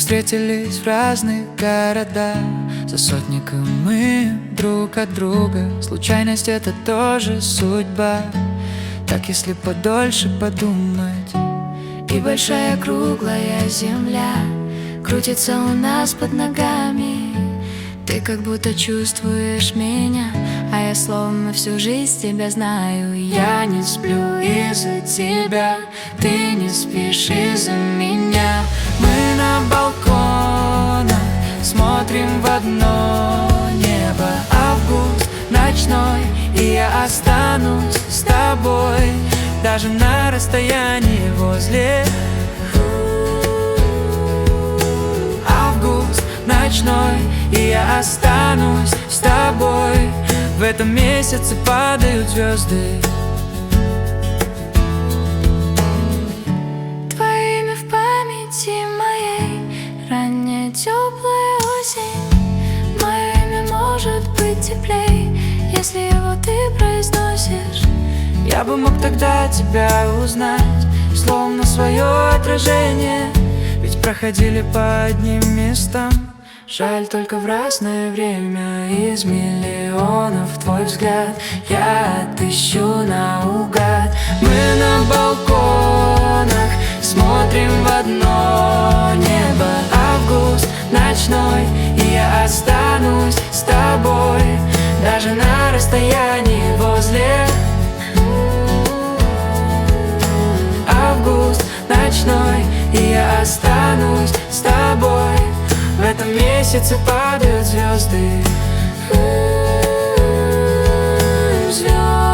встретились в разных городах, за сотни мы друг от друга. Случайность — это тоже судьба, так если подольше подумать. И большая круглая земля крутится у нас под ногами. Ты как будто чувствуешь меня, а я словно всю жизнь тебя знаю. Я не сплю из-за тебя, ты не спишь из-за меня. Мы на балконах смотрим в одно небо. Август ночной, и я останусь с тобой, даже на расстоянии возле. Август ночной, и я останусь с тобой. В этом месяце падают звезды. Твое имя в памяти моей, ранняя теплая осень. Мое имя может быть теплей, если его ты произносишь. Я бы мог тогда тебя узнать, словно свое отражение, ведь проходили по одним местам. Жаль, только в разное время. Из миллионов твой взгляд я отыщу наугад. Мы на балконах смотрим в одно небо. Август ночной, и я останусь с тобой, даже на расстоянии возле. Август ночной, и я останусь с тобой. В этом месяце падают звезды. Звезды.